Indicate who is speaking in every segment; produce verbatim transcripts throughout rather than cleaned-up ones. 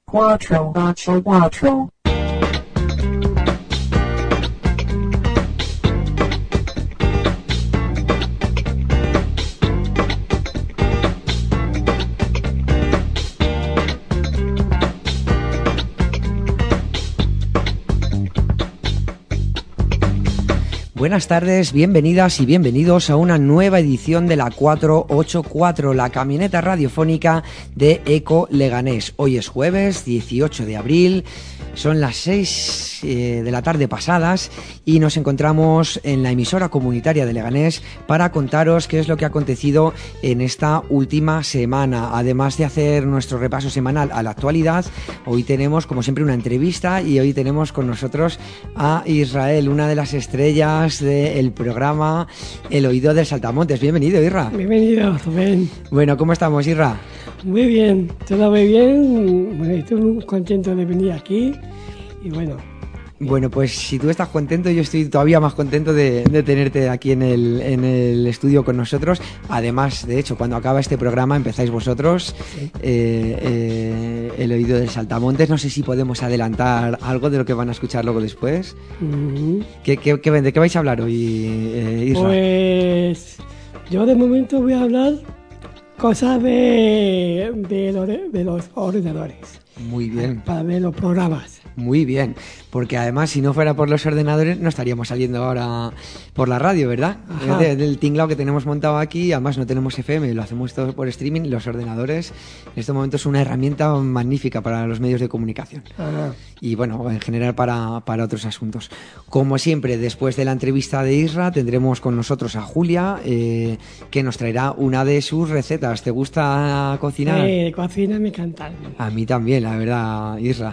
Speaker 1: Cuatro, ocho, cuatro.
Speaker 2: Buenas tardes, bienvenidas y bienvenidos a una nueva edición de la cuatrocientos ochenta y cuatro, la camioneta radiofónica de Eco Leganés. Hoy es jueves dieciocho de abril, son las seis eh, de la tarde pasadas y nos encontramos en la emisora comunitaria de Leganés para contaros qué es lo que ha acontecido en esta última semana. Además de hacer nuestro repaso semanal a la actualidad, hoy tenemos como siempre una entrevista y hoy tenemos con nosotros a Israel, una de las estrellas del programa El Oído del Saltamontes. Bienvenido, Isra.
Speaker 3: Bienvenido, Rubén.
Speaker 2: Bueno, ¿cómo estamos, Isra?
Speaker 3: Muy bien, todo muy bien. Bueno, estoy muy contento de venir aquí y bueno.
Speaker 2: Bueno, pues si tú estás contento, yo estoy todavía más contento de, de tenerte aquí en el, en el estudio con nosotros. Además, de hecho, cuando acaba este programa empezáis vosotros, sí. eh, eh, El Oído del Saltamontes. No sé si podemos adelantar algo de lo que van a escuchar luego después. Uh-huh. ¿Qué, qué, qué, ¿De qué vais a hablar hoy, eh, Isra?
Speaker 3: Pues yo de momento voy a hablar cosas de, de, lo de, de los ordenadores.
Speaker 2: Muy bien.
Speaker 3: Para ver los programas.
Speaker 2: Muy bien, porque además si no fuera por los ordenadores no estaríamos saliendo ahora por la radio, ¿verdad? De, del tinglao que tenemos montado aquí, además no tenemos F M, lo hacemos todo por streaming. Los ordenadores en este momento es una herramienta magnífica para los medios de comunicación. Ajá. Y bueno, en general para, para otros asuntos. Como siempre, después de la entrevista de Isra tendremos con nosotros a Julia, eh, que nos traerá una de sus recetas. ¿Te gusta cocinar?
Speaker 3: Sí, de cocina me encanta.
Speaker 2: A mí también, la verdad, Isra.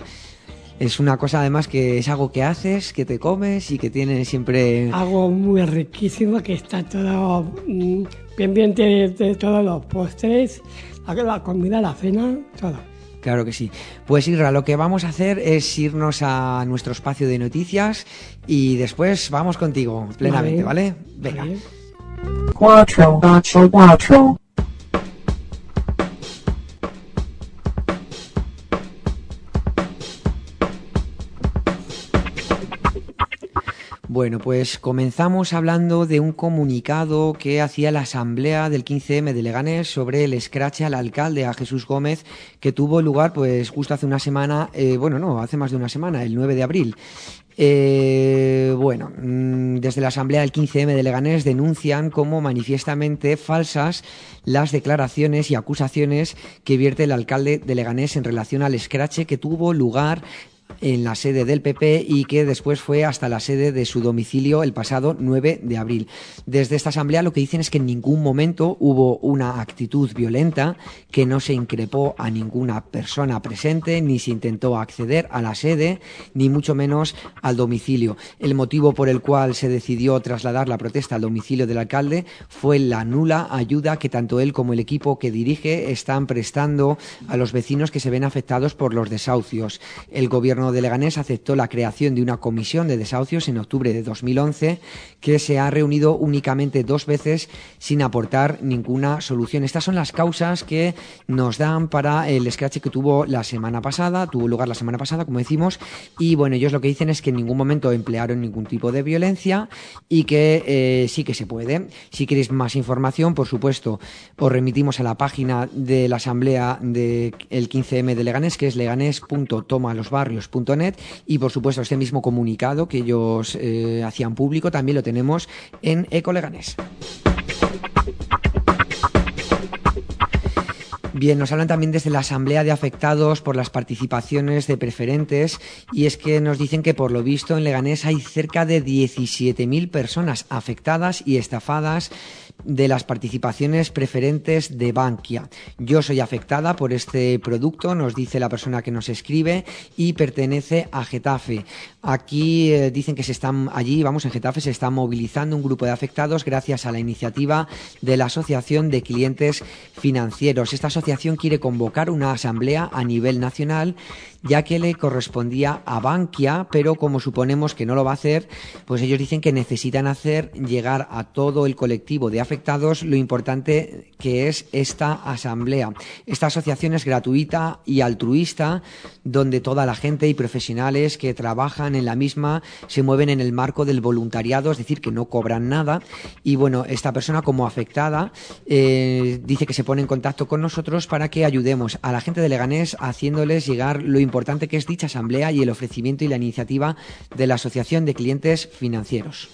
Speaker 2: Es una cosa además que es algo que haces, que te comes y que tiene siempre...
Speaker 3: Algo muy riquísimo, que está todo mmm, pendiente de, de todos los postres, la comida, la cena, todo.
Speaker 2: Claro que sí. Pues Isra, lo que vamos a hacer es irnos a nuestro espacio de noticias y después vamos contigo plenamente, ¿vale? ¿vale? Venga. Vale.
Speaker 1: Cuatro, ocho, cuatro.
Speaker 2: Bueno, pues comenzamos hablando de un comunicado que hacía la Asamblea del quince eme de Leganés sobre el escrache al alcalde, a Jesús Gómez, que tuvo lugar pues justo hace una semana, eh, bueno, no, hace más de una semana, el nueve de abril. Eh, bueno, desde la Asamblea del quince eme de Leganés denuncian como manifiestamente falsas las declaraciones y acusaciones que vierte el alcalde de Leganés en relación al escrache que tuvo lugar en la sede del P P y que después fue hasta la sede de su domicilio el pasado nueve de abril. Desde esta asamblea lo que dicen es que en ningún momento hubo una actitud violenta, que no se increpó a ninguna persona presente, ni se intentó acceder a la sede, ni mucho menos al domicilio. El motivo por el cual se decidió trasladar la protesta al domicilio del alcalde fue la nula ayuda que tanto él como el equipo que dirige están prestando a los vecinos que se ven afectados por los desahucios. El gobierno de Leganés aceptó la creación de una comisión de desahucios en octubre de dos mil once que se ha reunido únicamente dos veces sin aportar ninguna solución. Estas son las causas que nos dan para el escrache que tuvo la semana pasada, tuvo lugar la semana pasada, como decimos, y bueno, ellos lo que dicen es que en ningún momento emplearon ningún tipo de violencia y que eh, sí que se puede. Si queréis más información, por supuesto, os remitimos a la página de la Asamblea del quince eme de Leganés, que es leganés punto toma los barrios punto net, y por supuesto este mismo comunicado que ellos eh, hacían público también lo tenemos en Eco Leganés. Bien, nos hablan también desde la Asamblea de Afectados por las participaciones de preferentes y es que nos dicen que por lo visto en Leganés hay cerca de diecisiete mil personas afectadas y estafadas de las participaciones preferentes de Bankia. Yo soy afectada por este producto, nos dice la persona que nos escribe, y pertenece a Getafe. Aquí eh, dicen que se están allí, vamos, en Getafe se está movilizando un grupo de afectados gracias a la iniciativa de la Asociación de Clientes Financieros. Esta asociación quiere convocar una asamblea a nivel nacional, ya que le correspondía a Bankia, pero como suponemos que no lo va a hacer, pues ellos dicen que necesitan hacer llegar a todo el colectivo de afectados lo importante que es esta asamblea. Esta asociación es gratuita y altruista, donde toda la gente y profesionales que trabajan en la misma se mueven en el marco del voluntariado, es decir, que no cobran nada. Y bueno, esta persona como afectada eh, dice que se pone en contacto con nosotros para que ayudemos a la gente de Leganés haciéndoles llegar lo importante que es dicha asamblea y el ofrecimiento y la iniciativa de la Asociación de Clientes Financieros.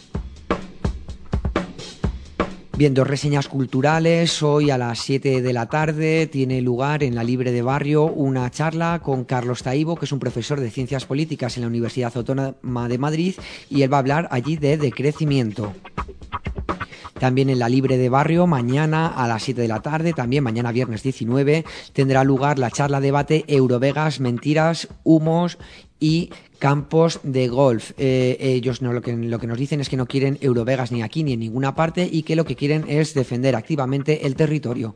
Speaker 2: Bien, dos reseñas culturales. Hoy a las siete de la tarde tiene lugar en la Libre de Barrio una charla con Carlos Taibo, que es un profesor de Ciencias Políticas en la Universidad Autónoma de Madrid, y él va a hablar allí de decrecimiento. También en la Libre de Barrio, mañana a las siete de la tarde, también mañana viernes diecinueve, tendrá lugar la charla debate Eurovegas, mentiras, humos y campos de golf. Eh, ellos no, lo, que, lo que nos dicen es que no quieren Eurovegas ni aquí ni en ninguna parte y que lo que quieren es defender activamente el territorio.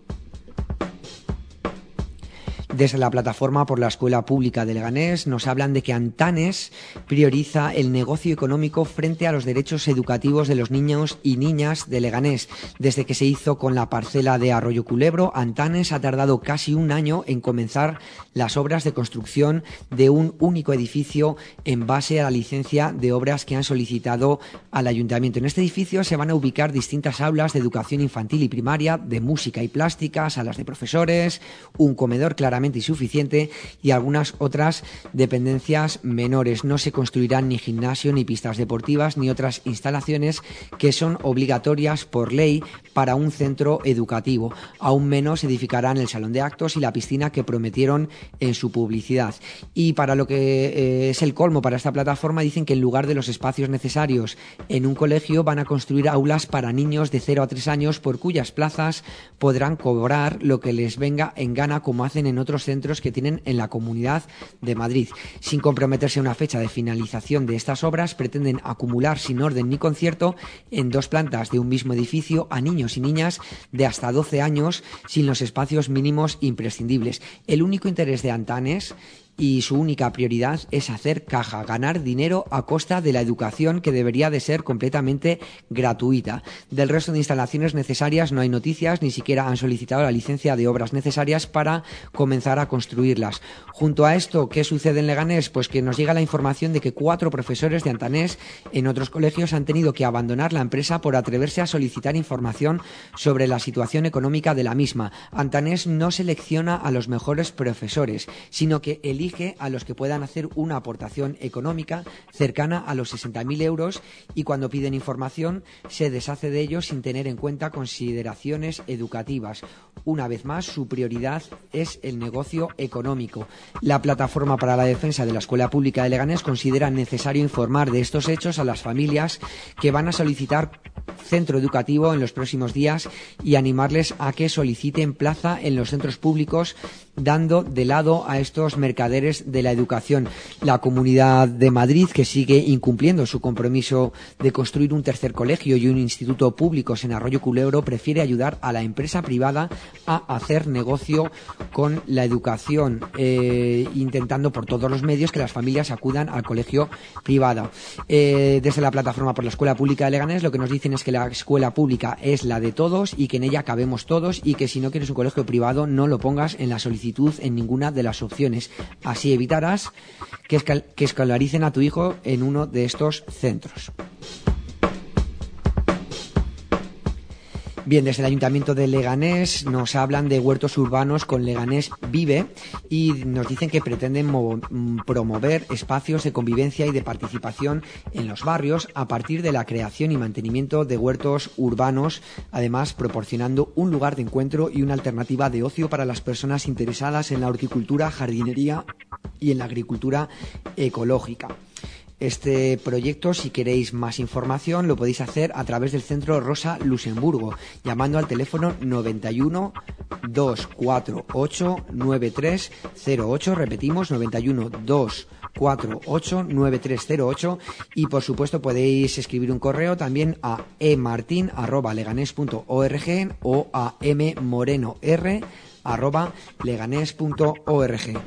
Speaker 2: Desde la plataforma por la Escuela Pública de Leganés nos hablan de que Antanes prioriza el negocio económico frente a los derechos educativos de los niños y niñas de Leganés. Desde que se hizo con la parcela de Arroyo Culebro, Antanes ha tardado casi un año en comenzar las obras de construcción de un único edificio en base a la licencia de obras que han solicitado al ayuntamiento. En este edificio se van a ubicar distintas aulas de educación infantil y primaria, de música y plástica, salas de profesores, un comedor claramente insuficiente y algunas otras dependencias menores. No se construirán ni gimnasio, ni pistas deportivas, ni otras instalaciones que son obligatorias por ley para un centro educativo. Aún menos edificarán el salón de actos y la piscina que prometieron en su publicidad. Y para lo que eh, es el colmo para esta plataforma, dicen que en lugar de los espacios necesarios en un colegio van a construir aulas para niños de cero a tres años, por cuyas plazas podrán cobrar lo que les venga en gana, como hacen en otros centros que tienen en la Comunidad de Madrid. Sin comprometerse a una fecha de finalización de estas obras, pretenden acumular sin orden ni concierto en dos plantas de un mismo edificio a niños y niñas de hasta doce años sin los espacios mínimos imprescindibles. El único interés de Antanes y su única prioridad es hacer caja, ganar dinero a costa de la educación, que debería de ser completamente gratuita. Del resto de instalaciones necesarias no hay noticias, ni siquiera han solicitado la licencia de obras necesarias para comenzar a construirlas. Junto a esto, ¿qué sucede en Leganés? Pues que nos llega la información de que cuatro profesores de Antanes en otros colegios han tenido que abandonar la empresa por atreverse a solicitar información sobre la situación económica de la misma. Antanes no selecciona a los mejores profesores, sino que elige a los que puedan hacer una aportación económica cercana a los sesenta mil euros, y cuando piden información se deshace de ellos sin tener en cuenta consideraciones educativas. Una vez más, su prioridad es el negocio económico. La Plataforma para la Defensa de la Escuela Pública de Leganés considera necesario informar de estos hechos a las familias que van a solicitar centro educativo en los próximos días y animarles a que soliciten plaza en los centros públicos, dando de lado a estos mercaderes de la educación. La Comunidad de Madrid, que sigue incumpliendo su compromiso de construir un tercer colegio y un instituto públicos en Arroyo Culebro, prefiere ayudar a la empresa privada a hacer negocio con la educación, eh, intentando por todos los medios que las familias acudan al colegio privado. Eh, desde la Plataforma por la Escuela Pública de Leganés, lo que nos dicen es que la escuela pública es la de todos y que en ella cabemos todos, y que si no quieres un colegio privado no lo pongas en la solicitud en ninguna de las opciones. Así evitarás que, escal- que escolaricen a tu hijo en uno de estos centros. Bien, desde el Ayuntamiento de Leganés nos hablan de huertos urbanos con Leganés Vive, y nos dicen que pretenden mo- promover espacios de convivencia y de participación en los barrios a partir de la creación y mantenimiento de huertos urbanos, además proporcionando un lugar de encuentro y una alternativa de ocio para las personas interesadas en la horticultura, jardinería y en la agricultura ecológica. Este proyecto, si queréis más información, lo podéis hacer a través del Centro Rosa Luxemburgo, llamando al teléfono noventa y uno, doscientos cuarenta y ocho, noventa y tres cero ocho, repetimos, noventa y uno, doscientos cuatro ocho nueve tres cero ocho y por supuesto podéis escribir un correo también a emartin arroba leganés punto org o a mmorenor arroba leganés punto org.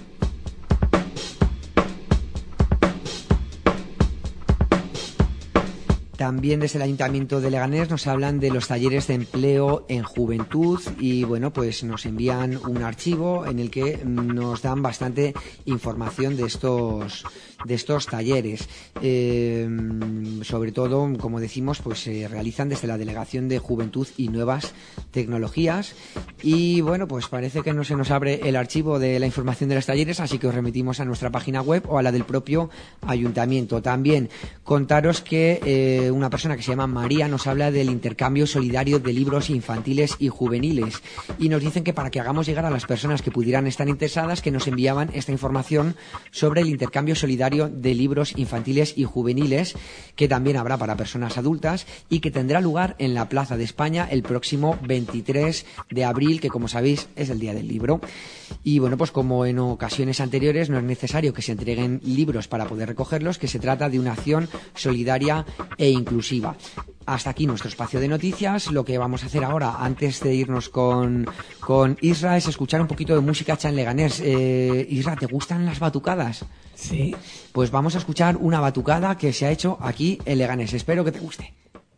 Speaker 2: También desde el Ayuntamiento de Leganés nos hablan de los talleres de empleo en juventud y bueno, pues nos envían un archivo en el que nos dan bastante información de estos de estos talleres. Eh, sobre todo, como decimos, pues se realizan desde la Delegación de Juventud y Nuevas Tecnologías y bueno, pues parece que no se nos abre el archivo de la información de los talleres, así que os remitimos a nuestra página web o a la del propio Ayuntamiento. También contaros que eh, una persona que se llama María nos habla del intercambio solidario de libros infantiles y juveniles y nos dicen que para que hagamos llegar a las personas que pudieran estar interesadas que nos enviaban esta información sobre el intercambio solidario de libros infantiles y juveniles que también habrá para personas adultas y que tendrá lugar en la Plaza de España el próximo veintitrés de abril, que como sabéis es el Día del Libro. Y bueno, pues como en ocasiones anteriores no es necesario que se entreguen libros para poder recogerlos, que se trata de una acción solidaria e inclusiva. Hasta aquí nuestro espacio de noticias. Lo que vamos a hacer ahora, antes de irnos con, con Isra, es escuchar un poquito de música hecha en leganés. Eh, Isra, ¿te gustan las batucadas?
Speaker 3: Sí.
Speaker 2: Pues vamos a escuchar una batucada que se ha hecho aquí en Leganés. Espero que te guste.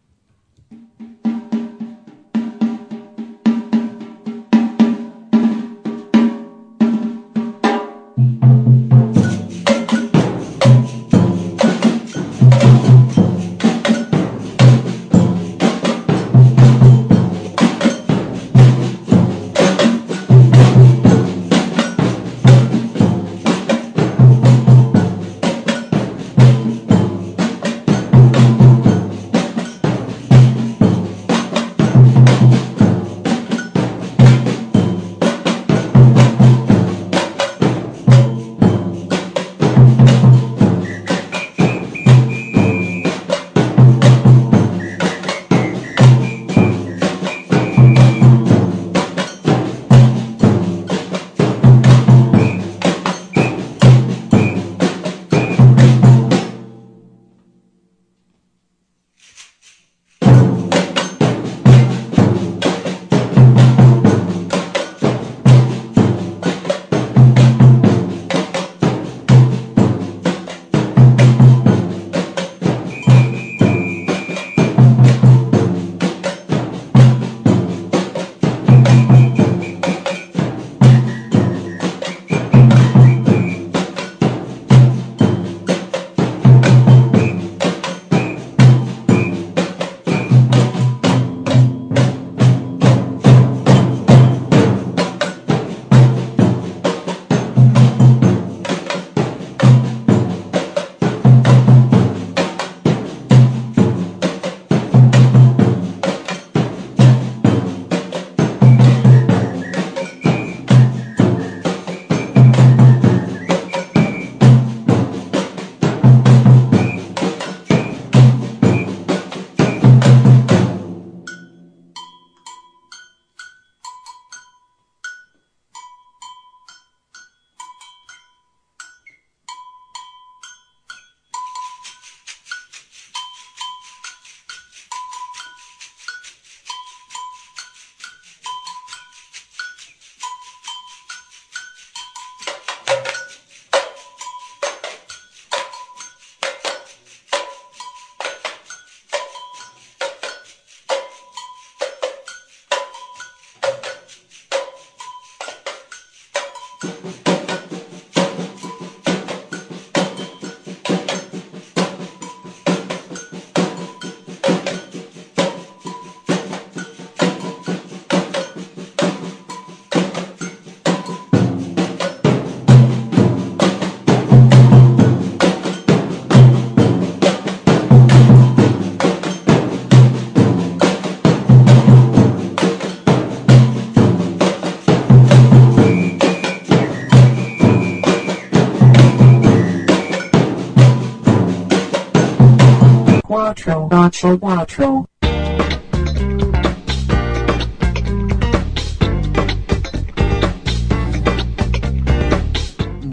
Speaker 1: cuatro ocho cuatro.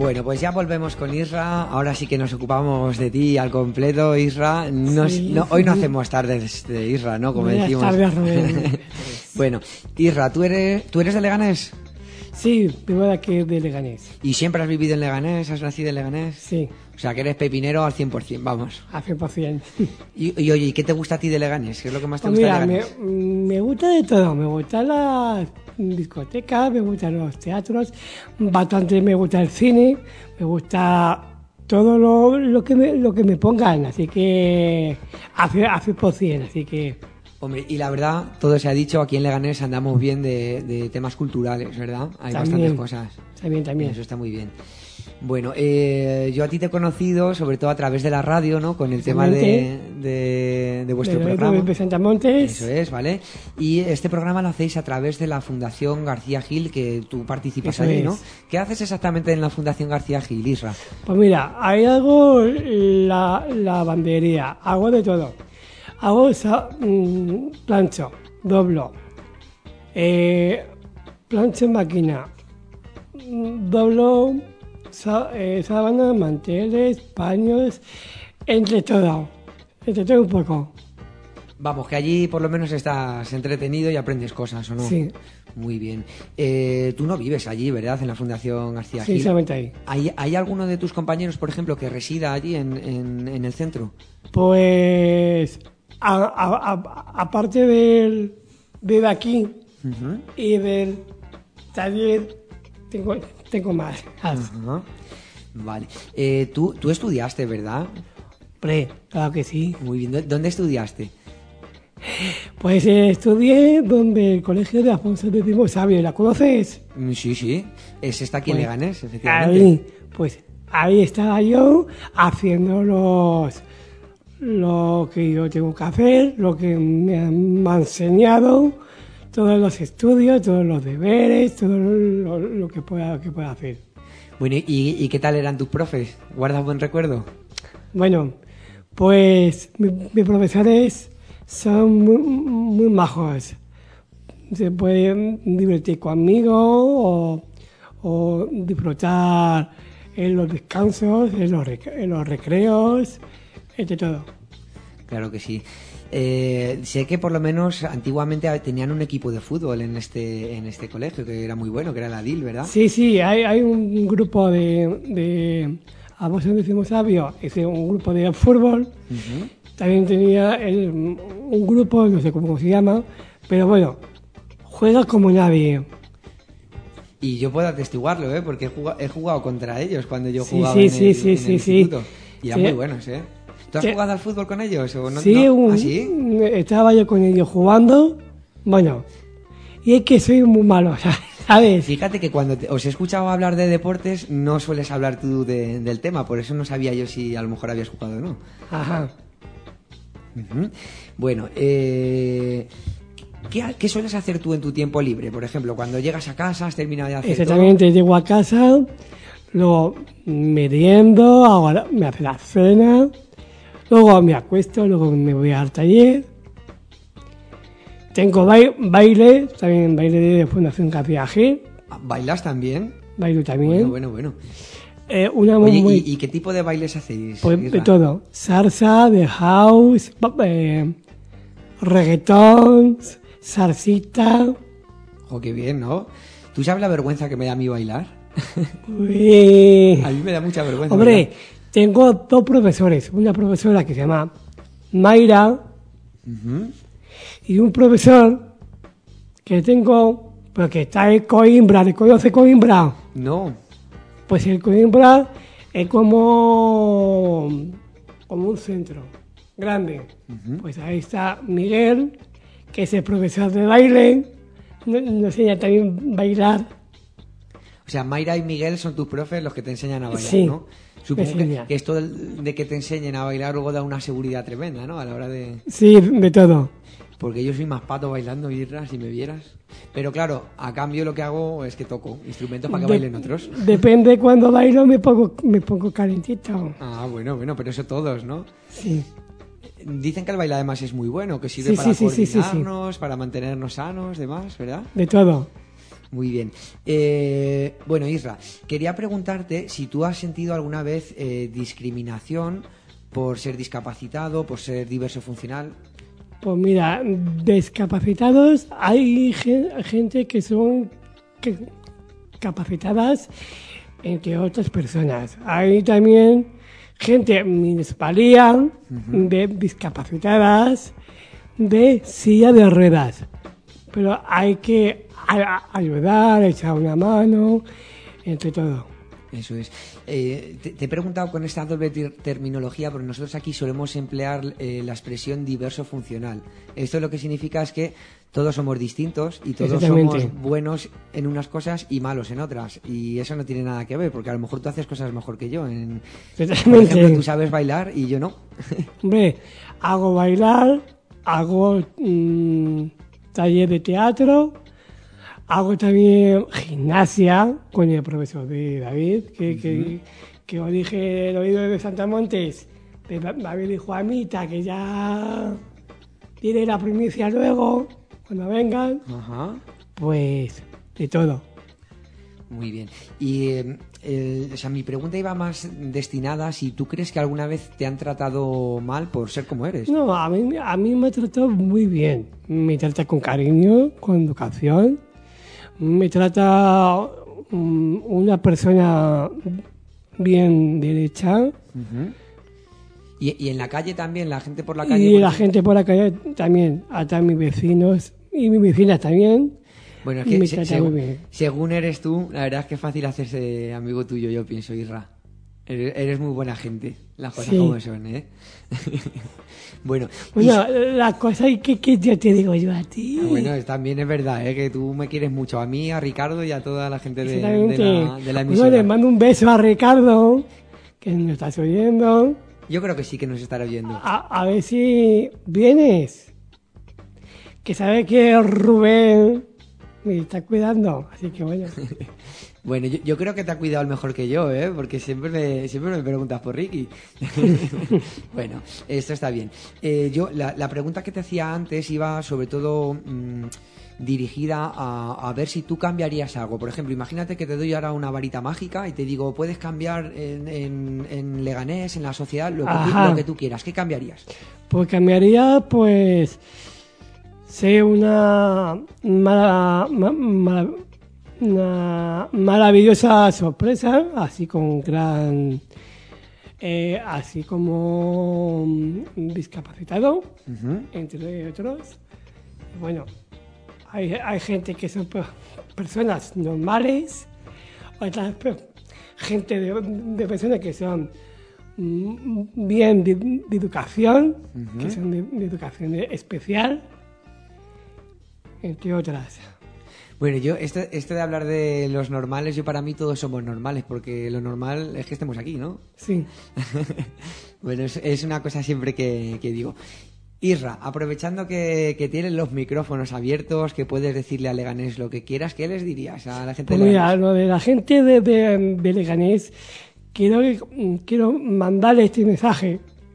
Speaker 2: Bueno, pues ya volvemos con Isra. Ahora sí que nos ocupamos de ti al completo, Isra. Nos-
Speaker 3: Sí,
Speaker 2: no, hoy no
Speaker 3: sí.
Speaker 2: hacemos tardes de Isra, ¿no? Como
Speaker 3: Buenas
Speaker 2: decimos.
Speaker 3: tardes, Rubén.
Speaker 2: Bueno, Isra, ¿tú eres, ¿tú eres de Leganés?
Speaker 3: Sí, vivo de aquí de Leganés.
Speaker 2: ¿Y siempre has vivido en Leganés? ¿Has nacido en Leganés?
Speaker 3: Sí,
Speaker 2: O sea, que eres pepinero al cien por ciento, vamos.
Speaker 3: a cien por ciento.
Speaker 2: Y, y oye, ¿y qué te gusta a ti de Leganés? ¿Qué es lo que más te
Speaker 3: Pues
Speaker 2: gusta
Speaker 3: mira,
Speaker 2: de
Speaker 3: me,
Speaker 2: Leganés?
Speaker 3: me gusta de todo. Me gustan las discotecas, me gustan los teatros, bastante me gusta el cine, me gusta todo lo, lo que me lo que me pongan, así que hace hace por cien, así que
Speaker 2: Hombre, y la verdad, todo se ha dicho, aquí en Leganés andamos bien de, de temas culturales, ¿verdad? Hay
Speaker 3: También.
Speaker 2: bastantes cosas.
Speaker 3: también también.
Speaker 2: Eso está muy bien. Bueno, eh, yo a ti te he conocido sobre todo a través de la radio, ¿no? Con el tema de, de, de vuestro
Speaker 3: de,
Speaker 2: programa.
Speaker 3: de Santamontes.
Speaker 2: Eso es, ¿vale? Y este programa lo hacéis a través de la Fundación García Gil, que tú participas
Speaker 3: Eso
Speaker 2: allí,
Speaker 3: es.
Speaker 2: ¿no? ¿Qué haces exactamente en la Fundación García Gil, Isra?
Speaker 3: Pues mira, ahí hago la, la bandería, hago de todo. Hago sa- mm, plancho, doblo, eh, plancho en máquina, mm, doblo sa- eh, sábanas, manteles, paños, entre todo, entre todo un poco.
Speaker 2: Vamos, que allí por lo menos estás entretenido y aprendes cosas, ¿o no?
Speaker 3: Sí.
Speaker 2: Muy bien. Eh, tú no vives allí, ¿verdad? En la Fundación García
Speaker 3: Sí,
Speaker 2: Gil.
Speaker 3: solamente ahí.
Speaker 2: ¿Hay, ¿Hay alguno de tus compañeros, por ejemplo, que resida allí en, en, en el centro?
Speaker 3: Pues, a- a- a- aparte del, de aquí
Speaker 2: Ujú.
Speaker 3: y del taller, tengo, tengo más.
Speaker 2: Ajá. Vale. Eh, tú, tú estudiaste, ¿verdad?
Speaker 3: Hombre, claro que sí.
Speaker 2: Muy bien. ¿Dó- ¿Dónde estudiaste?
Speaker 3: Pues eh, estudié donde el colegio de Alfonso X Sabio. ¿La conoces?
Speaker 2: Mm, Sí, sí. Es está aquí en
Speaker 3: Pues,
Speaker 2: Leganés, efectivamente.
Speaker 3: Ahí, pues ahí estaba yo haciendo los lo que yo tengo que hacer, lo que me han, me han enseñado, todos los estudios, todos los deberes, todo lo, lo que pueda que pueda hacer.
Speaker 2: Bueno, ¿y, ¿y qué tal eran tus profes? ¿Guardas buen recuerdo?
Speaker 3: Bueno, pues mi- mis profesores son muy, muy majos. Se pueden divertir conmigo o, o disfrutar en los descansos, en los, rec- en los recreos, entre todo.
Speaker 2: Claro que sí. Eh, sé que por lo menos antiguamente tenían un equipo de fútbol en este en este colegio que era muy bueno, que era la D I L, ¿verdad?
Speaker 3: Sí, sí, hay, hay un grupo de, de a vos decimos sabio, es un grupo de fútbol.
Speaker 2: Ujú.
Speaker 3: También tenía el- un grupo, no sé cómo se llama, pero bueno, juega como nadie.
Speaker 2: Y yo puedo atestiguarlo, ¿eh? Porque he jugado, he jugado contra ellos cuando yo
Speaker 3: Sí,
Speaker 2: jugaba
Speaker 3: sí,
Speaker 2: en
Speaker 3: sí,
Speaker 2: el,
Speaker 3: sí,
Speaker 2: en
Speaker 3: sí,
Speaker 2: el
Speaker 3: sí.
Speaker 2: instituto. Y eran
Speaker 3: Sí.
Speaker 2: muy buenos, ¿eh? ¿Tú has
Speaker 3: Sí.
Speaker 2: jugado al fútbol con ellos? ¿O no,
Speaker 3: Sí,
Speaker 2: no?
Speaker 3: un-
Speaker 2: ¿Ah, sí?
Speaker 3: estaba yo con ellos jugando, bueno, y es que soy muy malo, ¿sabes?
Speaker 2: Fíjate que cuando te- os he escuchado hablar de deportes, no sueles hablar tú de- del tema, por eso no sabía yo si a lo mejor habías jugado o no.
Speaker 3: Ajá.
Speaker 2: Ujú. Bueno, eh, ¿qué, ha- qué sueles hacer tú en tu tiempo libre? Por ejemplo, cuando llegas a casa, has terminado de hacer
Speaker 3: Exactamente, llego a casa, luego meriendo, hago la- me hace la cena, luego me acuesto, luego me voy al taller. Tengo bai- baile, también baile de Fundación García Gil,
Speaker 2: todo. ¿Bailas también?
Speaker 3: bailo también.
Speaker 2: Bueno, bueno, bueno.
Speaker 3: Eh, una
Speaker 2: Oye,
Speaker 3: muy,
Speaker 2: ¿y, y qué tipo de bailes hacéis?
Speaker 3: pues, de
Speaker 2: Isra?
Speaker 3: todo, salsa, de house, ba- eh, reggaetón, salsita.
Speaker 2: Oh, qué bien, ¿no? ¿Tú sabes la vergüenza que me da a mí bailar?
Speaker 3: Uy.
Speaker 2: A mí me da mucha vergüenza.
Speaker 3: Hombre,
Speaker 2: bailar.
Speaker 3: tengo dos profesores, una profesora que se llama Mayra
Speaker 2: Ujú.
Speaker 3: y un profesor que tengo, pues que está en Coimbra. ¿Le conoce Coimbra?
Speaker 2: No.
Speaker 3: Pues el Coimbra es como, como un centro grande. Pues ahí está Miguel, que es el profesor de baile, nos nos enseña también a bailar.
Speaker 2: O sea, Mayra y Miguel son tus profes los que te enseñan a bailar,
Speaker 3: Sí,
Speaker 2: ¿no? Supongo
Speaker 3: me
Speaker 2: que,
Speaker 3: enseñan.
Speaker 2: que esto del- de que te enseñen a bailar luego da una seguridad tremenda, ¿no? A la hora de...
Speaker 3: Sí, de todo.
Speaker 2: Porque yo soy más pato bailando, Isra, si me vieras. Pero claro, a cambio lo que hago es que toco instrumentos para que
Speaker 3: De-
Speaker 2: bailen otros.
Speaker 3: Depende cuando bailo, me pongo, me pongo calentito.
Speaker 2: Ah, bueno, bueno, pero eso todos, ¿no?
Speaker 3: Sí.
Speaker 2: Dicen que el baile además es muy bueno, que sirve
Speaker 3: Sí,
Speaker 2: para
Speaker 3: sí, sí, sí, sí, sí.
Speaker 2: coordinarnos, para mantenernos sanos, demás, ¿verdad?
Speaker 3: De todo.
Speaker 2: Muy bien. Eh, bueno, Isra, quería preguntarte si tú has sentido alguna vez eh, discriminación por ser discapacitado, por ser diverso funcional.
Speaker 3: Pues mira, discapacitados, hay gen- gente que son que- capacitadas entre otras personas. Hay también gente minusvalía, uh-huh. de discapacitadas, de silla de ruedas. Pero hay que a- ayudar, echar una mano, entre todo.
Speaker 2: Eso es. Eh, te, te he preguntado con esta doble ter- terminología, porque nosotros aquí solemos emplear eh, la expresión diverso funcional. Esto lo que significa es que todos somos distintos y todos somos buenos en unas cosas y malos en otras. Y eso no tiene nada que ver, porque a lo mejor tú haces cosas mejor que yo. En, por ejemplo, tú sabes bailar y yo no.
Speaker 3: Hombre, hago bailar, hago mmm, taller de teatro. Hago también gimnasia con el profesor de David, que, uh-huh. que, que os dije el oído de Santamontes, de David y Juanita, que ya tiene la primicia luego, cuando vengan, uh-huh. pues de todo.
Speaker 2: Muy bien. Y eh, el, o sea, mi pregunta iba más destinada a si tú crees que alguna vez te han tratado mal por ser como eres.
Speaker 3: No, a mí, a mí me ha tratado muy bien. Me trata con cariño, con educación. Me trata um, una persona bien derecha.
Speaker 2: Uh-huh. ¿Y, y en la calle también? ¿La gente por la calle?
Speaker 3: Y la gente por la calle también. Hasta mis vecinos y mis vecinas también.
Speaker 2: Bueno, es que se, según, según eres tú, la verdad es que es fácil hacerse amigo tuyo, yo pienso, Isra. Eres, eres muy buena gente, las cosas sí. como son, ¿eh? Bueno,
Speaker 3: bueno y... la cosa es que, que yo te digo yo a ti.
Speaker 2: Ah, bueno, también es verdad, ¿eh? Que tú me quieres mucho, a mí, a Ricardo y a toda la gente de, de, la, de la emisora.
Speaker 3: Bueno, le mando un beso a Ricardo, que nos estás oyendo.
Speaker 2: Yo creo que sí que nos estará oyendo.
Speaker 3: A, a ver si vienes. Que sabe que Rubén me está cuidando, así que bueno.
Speaker 2: Bueno, yo, yo creo que te ha cuidado el mejor que yo, ¿eh? Porque siempre me, siempre me preguntas por Ricky. Bueno, esto está bien. Eh, yo la, la pregunta que te hacía antes iba sobre todo mmm, dirigida a, a ver si tú cambiarías algo. Por ejemplo, imagínate que te doy ahora una varita mágica y te digo, puedes cambiar en, en, en Leganés, en la sociedad, lo que, tú, lo que tú quieras. ¿Qué cambiarías?
Speaker 3: Pues cambiaría, pues, ser una mala... mala, mala una maravillosa sorpresa, así con gran, eh, así como discapacitado, uh-huh. entre otros. Bueno, hay, hay gente que son personas normales, otras gente de, de personas que son bien de, de educación, uh-huh. que son de, de educación especial, entre otras.
Speaker 2: Bueno, yo, esto, esto de hablar de los normales, yo para mí todos somos normales, porque lo normal es que estemos aquí, ¿no?
Speaker 3: Sí.
Speaker 2: Bueno, es, es una cosa siempre que, que digo. Isra, aprovechando que, que tienes los micrófonos abiertos, que puedes decirle a Leganés lo que quieras, ¿qué les dirías a la gente
Speaker 3: pues
Speaker 2: de Leganés?
Speaker 3: Mira, lo de la gente de, de, de Leganés, quiero, quiero mandarle este mensaje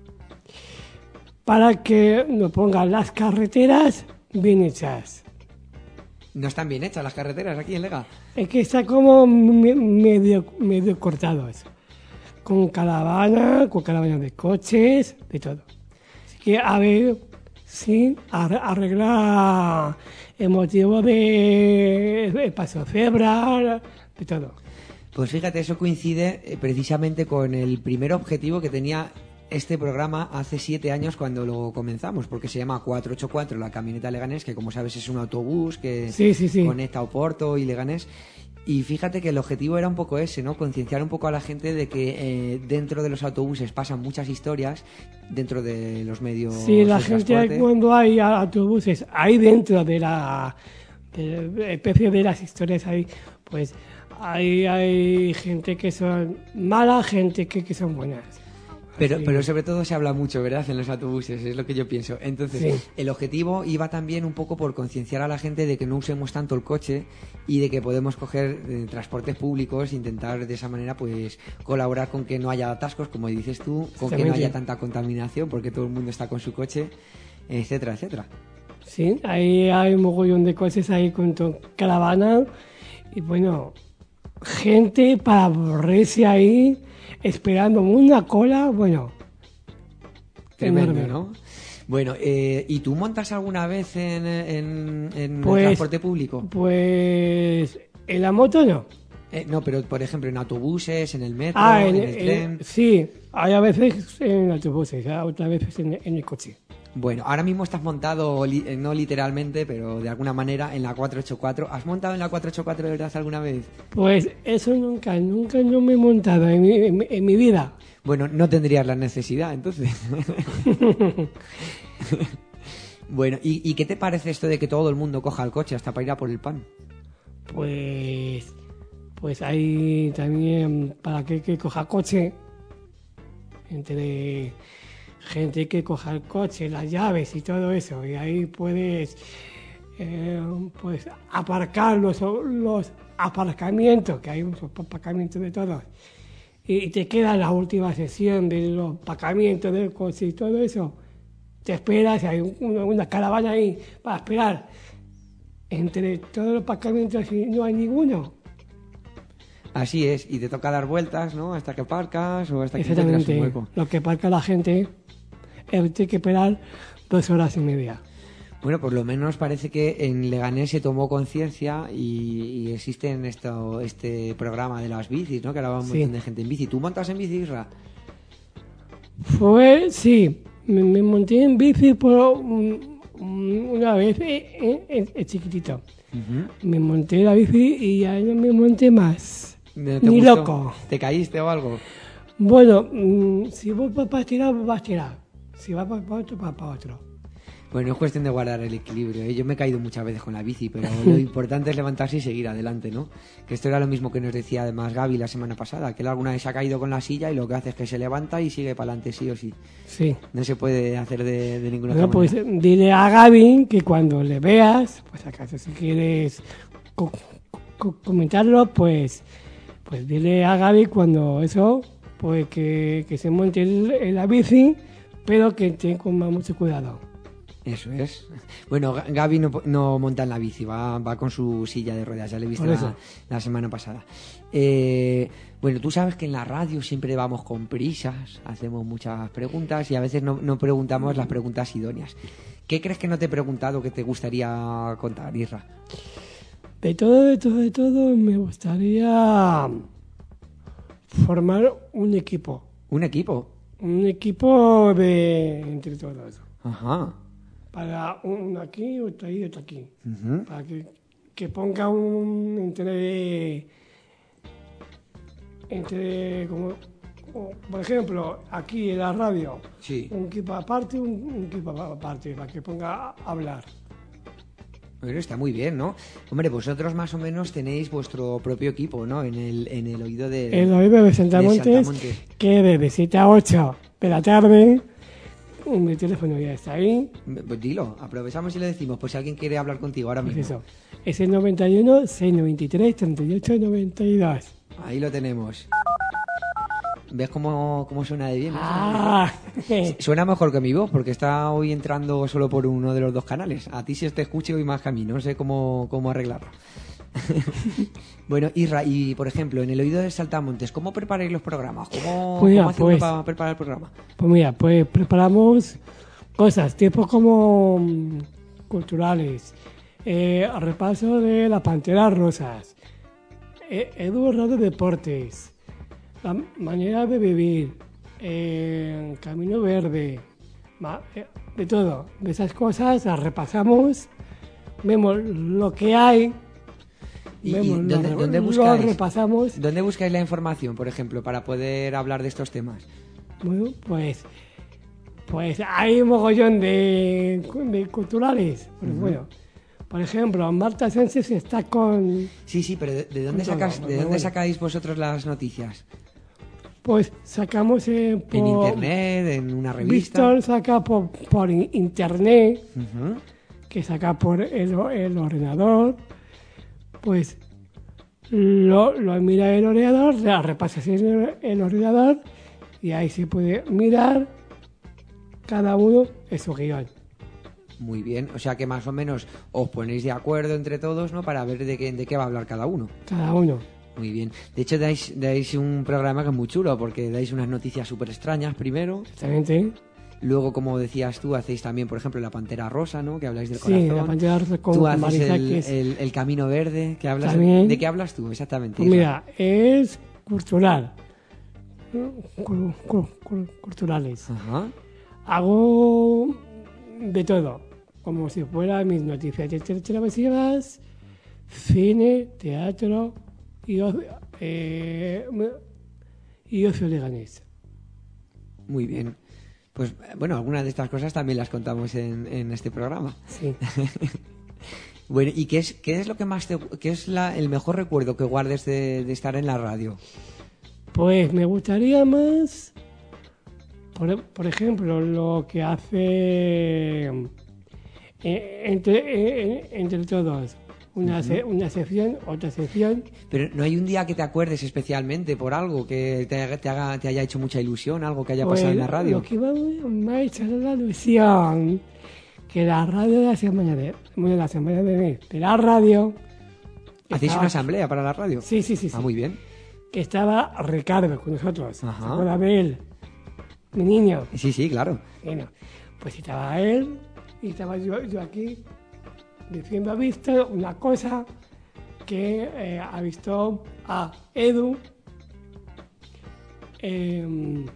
Speaker 3: para que nos pongan las carreteras bien hechas.
Speaker 2: No están bien hechas las carreteras aquí en Lega.
Speaker 3: Es que está como medio, medio cortados. Con caravana, con caravana de coches, de todo. Así que a ver si arreglar el motivo de el paso cebra, de todo.
Speaker 2: Pues fíjate, eso coincide eh, precisamente con el primer objetivo que tenía este programa hace siete años cuando lo comenzamos, porque se llama cuatrocientos ochenta y cuatro, la camioneta Leganés, que como sabes es un autobús que
Speaker 3: sí, sí, sí.
Speaker 2: conecta Oporto y Leganés. Y fíjate que el objetivo era un poco ese, ¿no? Concienciar un poco a la gente de que eh, dentro de los autobuses pasan muchas historias, dentro de los medios
Speaker 3: sí, la
Speaker 2: de
Speaker 3: gente
Speaker 2: transporte.
Speaker 3: Cuando hay autobuses, hay dentro de la, de la especie de las historias, hay, pues hay, hay gente que son mala, gente que, que son buenas.
Speaker 2: Pero, pero sobre todo se habla mucho, ¿verdad?, en los autobuses, es lo que yo pienso. Entonces, sí. El objetivo iba también un poco por concienciar a la gente de que no usemos tanto el coche y de que podemos coger eh, transportes públicos, intentar de esa manera pues colaborar con que no haya atascos, como dices tú, con que no haya tanta contaminación, porque todo el mundo está con su coche, etcétera, etcétera.
Speaker 3: Sí, ahí hay un mogollón de coches ahí con caravana y bueno, gente para aburrirse ahí, esperando una cola, bueno.
Speaker 2: Tremendo,
Speaker 3: enorme.
Speaker 2: ¿no? Bueno, eh, ¿y tú montas alguna vez en, en, en
Speaker 3: Pues-
Speaker 2: el transporte público?
Speaker 3: Pues en la moto no.
Speaker 2: Eh, no, pero por ejemplo en autobuses, en el metro,
Speaker 3: Ah,
Speaker 2: en,
Speaker 3: en,
Speaker 2: el
Speaker 3: en-
Speaker 2: tren.
Speaker 3: sí, hay a veces en autobuses, a otras veces en, en el coche.
Speaker 2: Bueno, ahora mismo estás montado, li- eh, no literalmente, pero de alguna manera en la cuatrocientos ochenta y cuatro. ¿Has montado en la cuatrocientos ochenta y cuatro de verdad alguna vez?
Speaker 3: Pues eso nunca, nunca no me he montado en mi, en mi- en mi vida.
Speaker 2: Bueno, no tendrías la necesidad, entonces. Bueno, ¿y, ¿y qué te parece esto de que todo el mundo coja el coche hasta para ir a por el pan?
Speaker 3: Pues, pues hay también para que, que coja coche, entre gente que coja el coche, las llaves y todo eso, y ahí puedes eh, pues aparcar los, los aparcamientos, que hay unos aparcamientos de todos, y te queda la última sesión de los aparcamientos del coche y todo eso. Te esperas, hay un- una caravana ahí para esperar. Entre todos los aparcamientos y no hay ninguno.
Speaker 2: Así es, y te toca dar vueltas, ¿no? Hasta que parcas o hasta que encuentras un
Speaker 3: Exactamente.
Speaker 2: hueco.
Speaker 3: Lo que aparca la gente, eh, tiene que esperar dos horas y media.
Speaker 2: Bueno, por lo menos parece que en Leganés se tomó conciencia y, y existe en esto, este programa de las bicis, ¿no? Que ahora va un
Speaker 3: Sí.
Speaker 2: montón de gente en bici. ¿Tú montas en bici, Isra?
Speaker 3: Fue, sí, me, me monté en bici por un- un- una vez eh, eh, eh, eh, chiquitito. Me monté la bici y ya no me monté más.
Speaker 2: ¿No te
Speaker 3: Ni
Speaker 2: gustó?
Speaker 3: loco.
Speaker 2: ¿Te caíste o algo?
Speaker 3: Bueno, mm, si vos vas para tirar, vas a tirar. Si vas para otro, vas para otro.
Speaker 2: Bueno, es cuestión de guardar el equilibrio, ¿eh? Yo me he caído muchas veces con la bici, pero lo importante es levantarse y seguir adelante, ¿no? Que esto era lo mismo que nos decía además Gaby la semana pasada, que él alguna vez se ha caído con la silla y lo que hace es que se levanta y sigue para adelante sí o sí.
Speaker 3: Sí.
Speaker 2: No se puede hacer de, de ninguna
Speaker 3: Bueno,
Speaker 2: otra
Speaker 3: pues
Speaker 2: manera.
Speaker 3: dile a Gaby que cuando le veas, pues acaso si quieres co- co- comentarlo, pues, pues dile a Gaby cuando eso, pues que, que se monte en en la bici, pero que tenga con mucho cuidado.
Speaker 2: Eso es. Bueno, Ga- Gaby no, no monta en la bici, va, va con su silla de ruedas, ya le he visto
Speaker 3: Por eso.
Speaker 2: la, la semana pasada. Eh, bueno, tú sabes que en la radio siempre vamos con prisas, hacemos muchas preguntas y a veces no, no preguntamos las preguntas idóneas. ¿Qué crees que no te he preguntado que te gustaría contar, Isra?
Speaker 3: De todo, de todo, de todo, me gustaría formar un equipo.
Speaker 2: ¿Un equipo?
Speaker 3: Un equipo de entre todos.
Speaker 2: Ajá.
Speaker 3: Para uno aquí, otro ahí, otro aquí.
Speaker 2: Ujú.
Speaker 3: Para que, que ponga un entre entre como, como, por ejemplo aquí en la radio
Speaker 2: Sí.
Speaker 3: un equipo aparte un, un equipo aparte para que ponga a hablar.
Speaker 2: Bueno, está muy bien, ¿no? Hombre, vosotros más o menos tenéis vuestro propio equipo, ¿no? En el, en el oído de...
Speaker 3: El oído de Santamontes,
Speaker 2: Santamontes.
Speaker 3: que desde siete a ocho de la tarde mi teléfono ya está ahí.
Speaker 2: Pues dilo, aprovechamos y le decimos, pues si alguien quiere hablar contigo ahora
Speaker 3: Pues
Speaker 2: mismo.
Speaker 3: eso, es el noventa y uno, seiscientos noventa y tres, treinta y ocho, noventa y dos.
Speaker 2: Ahí lo tenemos. ¿Ves cómo, cómo suena de bien?
Speaker 3: Ah,
Speaker 2: Suena mejor que mi voz, porque está hoy entrando solo por uno de los dos canales. A ti se te escucha y hoy más que a mí, no sé cómo, cómo arreglarlo. Bueno, Isra, y por ejemplo, en el oído de Saltamontes, ¿cómo preparáis los programas? ¿Cómo,
Speaker 3: Pues mira,
Speaker 2: cómo hacéis
Speaker 3: pues-
Speaker 2: para preparar el programa?
Speaker 3: pues mira, pues preparamos cosas, tipo como mm, culturales, eh, repaso de las Panteras Rosas, eh, Edu Radio Deportes, la manera de vivir, eh, Camino Verde, ma- eh, de todo, de esas cosas las repasamos, vemos lo que hay,
Speaker 2: ¿Y, y
Speaker 3: vemos, lo
Speaker 2: dónde,
Speaker 3: re-
Speaker 2: dónde
Speaker 3: lo
Speaker 2: buscáis?
Speaker 3: repasamos.
Speaker 2: ¿Dónde buscáis la información, por ejemplo, para poder hablar de estos temas?
Speaker 3: Bueno, pues, pues hay un mogollón de, de culturales. Pues bueno, por ejemplo, Marta Sánchez está con,
Speaker 2: Sí, sí, pero ¿de, de dónde,
Speaker 3: Todo,
Speaker 2: sacas,
Speaker 3: pues
Speaker 2: ¿de dónde
Speaker 3: bueno.
Speaker 2: sacáis vosotros las noticias?
Speaker 3: pues sacamos eh, por,
Speaker 2: ¿En internet? ¿En una revista?
Speaker 3: Víctor saca por, por in- internet,
Speaker 2: Ujú.
Speaker 3: que saca por el, el ordenador, pues lo, lo mira el ordenador, la repasas en el, el ordenador y ahí se puede mirar cada uno en su guión.
Speaker 2: Muy bien, o sea que más o menos os ponéis de acuerdo entre todos, ¿no? Para ver de qué, de qué va a hablar cada uno.
Speaker 3: Cada uno.
Speaker 2: Muy bien. De hecho, dais, dais un programa que es muy chulo, porque dais unas noticias súper extrañas primero.
Speaker 3: Exactamente.
Speaker 2: Luego, como decías tú, hacéis también, por ejemplo, la Pantera Rosa, ¿no? Que habláis del
Speaker 3: Sí,
Speaker 2: corazón.
Speaker 3: la Pantera Rosa con
Speaker 2: Tú haces
Speaker 3: Marisa,
Speaker 2: el,
Speaker 3: que es-
Speaker 2: el- el Camino Verde, que hablas...
Speaker 3: También.
Speaker 2: ¿De qué hablas tú, exactamente?
Speaker 3: Pues mira, es cultural. Cul- cul- cul- culturales.
Speaker 2: Ajá.
Speaker 3: Hago de todo, como si fuera mis noticias te- televisivas, cine, teatro y, o- eh, y ocio leganés.
Speaker 2: Muy bien. Pues, bueno, algunas de estas cosas también las contamos en, en este programa.
Speaker 3: Sí.
Speaker 2: Bueno, ¿y qué es, qué es lo que más te... qué es la, el mejor recuerdo que guardes de, de estar en la radio?
Speaker 3: Pues me gustaría más, por, por ejemplo, lo que hace eh, entre, eh, entre todos. Una, se- una sección, otra sección.
Speaker 2: Pero no hay un día que te acuerdes especialmente por algo que te, haga- te, haga, te haya hecho mucha ilusión, algo que haya pasado en la
Speaker 3: Pues,
Speaker 2: radio.
Speaker 3: Lo que me, me ha hecho la ilusión, que la radio de la semana de, bueno, la semana de, de la radio.
Speaker 2: ¿Hacéis
Speaker 3: estaba-
Speaker 2: una asamblea para la radio?
Speaker 3: Sí, sí, sí. sí.
Speaker 2: Ah, muy bien.
Speaker 3: Que estaba Ricardo con nosotros. ¿Se
Speaker 2: Ajá.
Speaker 3: acuerda de él? Mi niño.
Speaker 2: Sí, sí, claro.
Speaker 3: Bueno, pues estaba él y estaba yo, yo aquí diciendo ha visto una cosa que eh, ha visto a Edu em,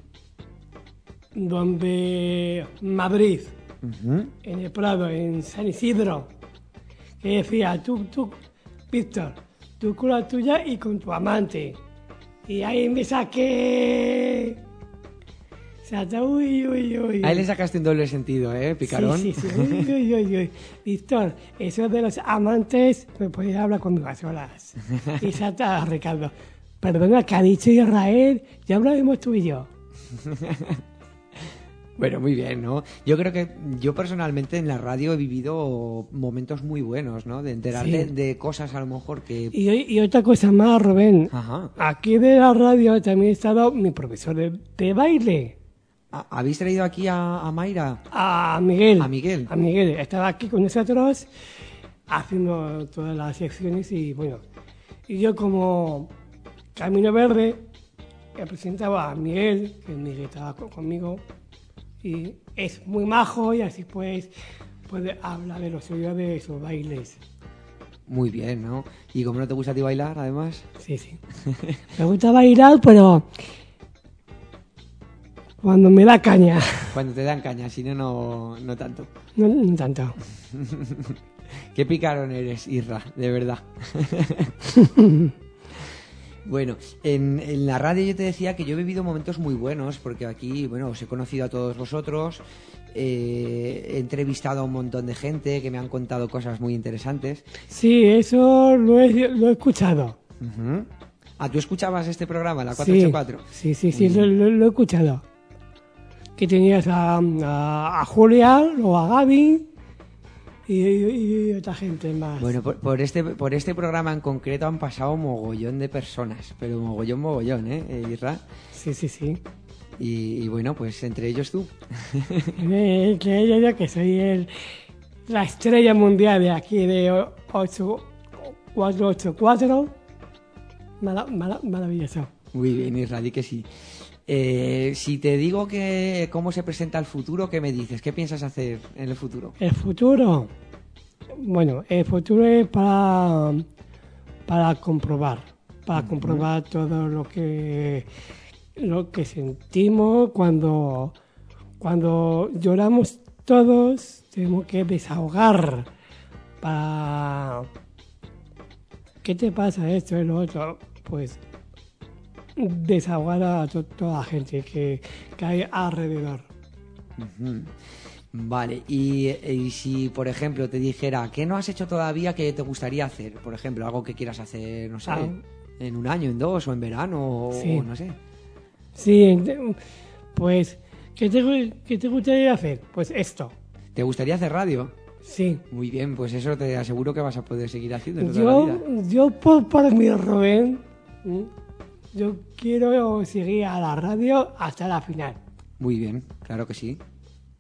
Speaker 3: donde Madrid,
Speaker 2: Ujú.
Speaker 3: en el Prado, en San Isidro, que decía, tú, tú, Víctor, tú con la tuya y con tu amante. Y ahí me saqué... O sea, uy, uy, uy.
Speaker 2: Ahí le sacaste un doble sentido, ¿eh, Picarón?
Speaker 3: Sí, sí, sí. Uy, uy, uy, uy. Víctor, eso de los amantes, me podías hablar conmigo a solas. Y salta a Ricardo. Perdona, que ha dicho Israel, ya hablaremos tú y yo.
Speaker 2: Bueno, muy bien, ¿no? Yo creo que yo personalmente en la radio he vivido momentos muy buenos, ¿no? De enterarte
Speaker 3: Sí.
Speaker 2: de cosas a lo mejor que...
Speaker 3: Y, y otra cosa más, Rubén.
Speaker 2: Ajá.
Speaker 3: Aquí de la radio también ha estado mi profesor de, de baile.
Speaker 2: ¿Ha- ¿Habéis traído aquí a, a Mayra?
Speaker 3: A Miguel.
Speaker 2: A Miguel.
Speaker 3: A Miguel. Estaba aquí con nosotros haciendo todas las secciones y bueno. Y yo como Camino Verde me presentaba a Miguel, que Miguel estaba co- conmigo y es muy majo y así pues puede hablar de lo suyo de sus bailes.
Speaker 2: Muy bien, ¿no? ¿Y cómo no te gusta a ti bailar, además?
Speaker 3: Sí, sí. Me gusta bailar, pero cuando me da caña,
Speaker 2: Cuando te dan caña, si no, no, no tanto.
Speaker 3: no, no tanto.
Speaker 2: Qué picarón eres, Isra, de verdad. Bueno, en, en la radio yo te decía que yo he vivido momentos muy buenos, porque aquí, bueno, os he conocido a todos vosotros, eh, he entrevistado a un montón de gente que me han contado cosas muy interesantes.
Speaker 3: Sí, eso lo he, lo he escuchado.
Speaker 2: Ujú. Ah, ¿tú escuchabas este programa, la
Speaker 3: Sí,
Speaker 2: cuatrocientos ochenta y cuatro?
Speaker 3: sí, sí, sí, lo, lo- lo he escuchado. Que tenías a, a, a Julia o a Gaby y, y- y otra gente más.
Speaker 2: Bueno, por, por este por este programa en concreto han pasado mogollón de personas, pero mogollón, mogollón, ¿eh, eh, Isra?
Speaker 3: Sí, sí, sí.
Speaker 2: Y, y bueno, pues entre ellos tú.
Speaker 3: Eh, que yo, yo que soy el, la estrella mundial de aquí de ocho cuatro ocho cuatro. Mala- mala- maravilloso.
Speaker 2: Muy bien, Isra, di que sí. Eh, si te digo que cómo se presenta el futuro, ¿qué me dices? ¿Qué piensas hacer en el futuro?
Speaker 3: El futuro. Bueno, el futuro es para, para comprobar. Para comprobar todo lo que lo que sentimos cuando, cuando lloramos todos, tenemos que desahogar para... ¿Qué te pasa esto y lo otro? Pues desahogar a to- toda la gente que, que hay alrededor.
Speaker 2: Ujú. Vale, y, y si por ejemplo te dijera, ¿qué no has hecho todavía que te gustaría hacer? Por ejemplo, algo que quieras hacer, no sé,
Speaker 3: Ah.
Speaker 2: en un año, en dos, o en verano, o,
Speaker 3: Sí.
Speaker 2: o no sé.
Speaker 3: Sí, ent- pues, ¿qué te, gu- qué te gustaría hacer? Pues esto,
Speaker 2: ¿Te gustaría hacer radio?
Speaker 3: sí.
Speaker 2: Muy bien, pues eso te aseguro que vas a poder seguir haciendo toda la
Speaker 3: Yo,
Speaker 2: vida.
Speaker 3: yo por, por mi Rubén, ¿m? yo quiero seguir a la radio hasta la final.
Speaker 2: Muy bien, claro que sí.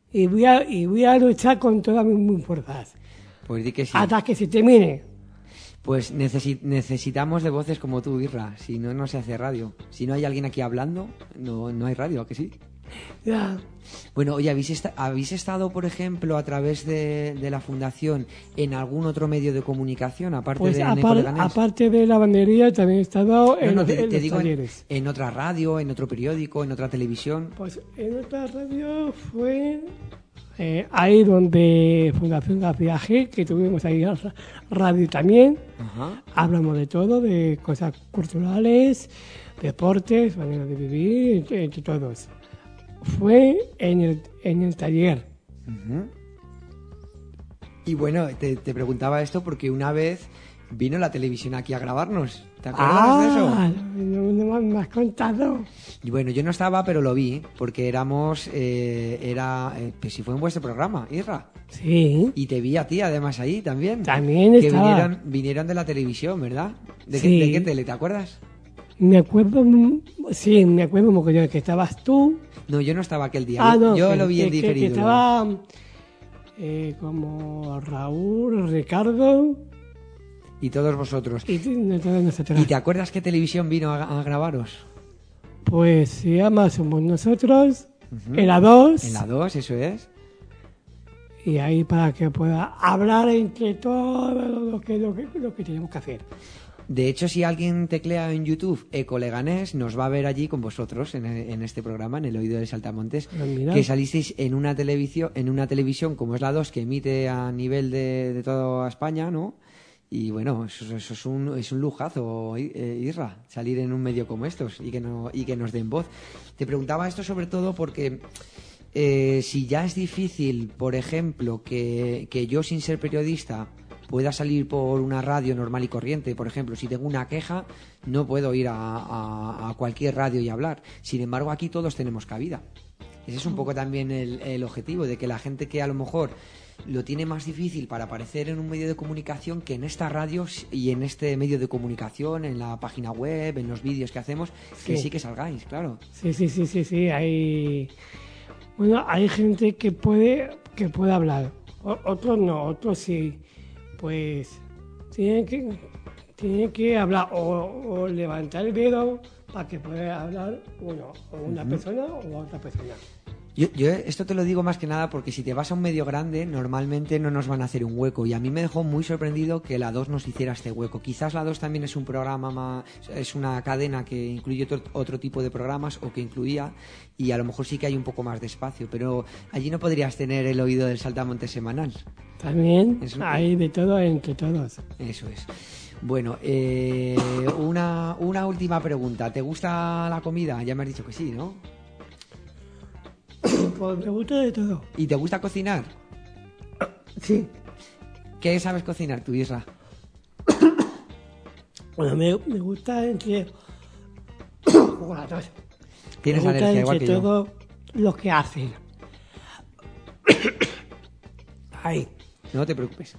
Speaker 3: y voy a, y voy a luchar con todas mis, mis fuerzas.
Speaker 2: Pues di que sí.
Speaker 3: Hasta que se termine.
Speaker 2: Pues necesi- necesitamos de voces como tú, Irra. Si no, no se hace radio. Si no hay alguien aquí hablando, no, no hay radio, ¿a que sí?
Speaker 3: Ya.
Speaker 2: Bueno, oye, ¿habéis, esta- ¿habéis estado, por ejemplo, a través de, de la fundación en algún otro medio de comunicación, aparte
Speaker 3: Pues
Speaker 2: de
Speaker 3: apar-
Speaker 2: Neco Leganés?
Speaker 3: aparte de la bandería, también he estado
Speaker 2: No,
Speaker 3: en,
Speaker 2: no,
Speaker 3: los-
Speaker 2: te,
Speaker 3: en
Speaker 2: te
Speaker 3: los
Speaker 2: digo en,
Speaker 3: talleres.
Speaker 2: en otra radio, en otro periódico, en otra televisión.
Speaker 3: Pues en otra radio fue eh, ahí donde Fundación García G, que tuvimos ahí ra- radio también.
Speaker 2: Ajá.
Speaker 3: Hablamos de todo, de cosas culturales, deportes, manera de vivir, entre, entre todos. Fue en el, en el taller.
Speaker 2: Ujú. Y bueno, te, te preguntaba esto porque una vez vino la televisión aquí a grabarnos. ¿Te acuerdas de eso?
Speaker 3: Ah, no, no me has contado.
Speaker 2: Y bueno, yo no estaba, pero lo vi, porque éramos, eh, era, eh, pues si fue en vuestro programa, Irra.
Speaker 3: Sí,
Speaker 2: Y te vi a ti, además, ahí también.
Speaker 3: también
Speaker 2: Que
Speaker 3: estaba.
Speaker 2: vinieron, vinieron de la televisión, ¿verdad? ¿De,
Speaker 3: Sí.
Speaker 2: qué, de qué tele, te acuerdas?
Speaker 3: Me acuerdo, mm, sí, me acuerdo mogollón que estabas tú.
Speaker 2: No, yo no estaba aquel día.
Speaker 3: Ah,
Speaker 2: yo
Speaker 3: no,
Speaker 2: yo
Speaker 3: que,
Speaker 2: lo vi
Speaker 3: que-
Speaker 2: en
Speaker 3: que-
Speaker 2: diferido.
Speaker 3: que estaba eh, como Raúl, Ricardo
Speaker 2: Y todos vosotros.
Speaker 3: y t- de todos nosotros.
Speaker 2: ¿Y te acuerdas qué televisión vino a, a grabaros?
Speaker 3: Pues se llama Somos Nosotros, en la dos,
Speaker 2: En la dos, eso es.
Speaker 3: y ahí para que pueda hablar entre todo lo que, lo que, lo que tenemos que hacer.
Speaker 2: De hecho, si alguien teclea en YouTube Eco Leganés, nos va a ver allí con vosotros en, en este programa, en el Oído de Saltamontes,
Speaker 3: Ah, mira.
Speaker 2: que salisteis en una televisión, en una televisión como es la dos, que emite a nivel de, de toda España, ¿no? Y bueno, eso, eso es, un, es un lujazo, I- eh, Irra, salir en un medio como estos y que, no, y que nos den voz. Te preguntaba esto sobre todo porque eh, si ya es difícil, por ejemplo, que, que yo sin ser periodista pueda salir por una radio normal y corriente, por ejemplo, si tengo una queja, no puedo ir a, a- a cualquier radio y hablar. Sin embargo, aquí todos tenemos cabida. Ese es un poco también el, el objetivo, de que la gente que a lo mejor lo tiene más difícil para aparecer en un medio de comunicación, que en esta radio y en este medio de comunicación, en la página web, en los vídeos que hacemos, que
Speaker 3: Sí.
Speaker 2: sí que salgáis, claro.
Speaker 3: Sí, sí, sí, sí, sí, hay... Bueno, hay gente que puede, que puede hablar, O- otros no, otros sí. Pues tienen que, tienen que hablar o, o levantar el dedo para que pueda hablar uno, o una persona o otra persona.
Speaker 2: Yo, yo esto te lo digo más que nada porque si te vas a un medio grande, normalmente no nos van a hacer un hueco. Y a mí me dejó muy sorprendido que la dos nos hiciera este hueco. Quizás la dos también es un programa más, es una cadena que incluye otro, otro tipo de programas, o que incluía, y a lo mejor sí que hay un poco más de espacio. Pero allí no podrías tener el Oído del Saltamontes semanal.
Speaker 3: También
Speaker 2: Eso-
Speaker 3: hay de todo entre todos.
Speaker 2: Eso es. Bueno, eh, una, una última pregunta. ¿Te gusta la comida? Ya me has dicho que sí, ¿no?
Speaker 3: Pues me gusta de todo.
Speaker 2: ¿Y te gusta cocinar?
Speaker 3: Sí.
Speaker 2: ¿Qué sabes cocinar tú, Isra?
Speaker 3: Bueno, me, me gusta entre... Como la tos.
Speaker 2: Tienes
Speaker 3: me gusta
Speaker 2: alergia igual
Speaker 3: entre
Speaker 2: que yo.
Speaker 3: todo lo que hacen. Ay,
Speaker 2: No te preocupes.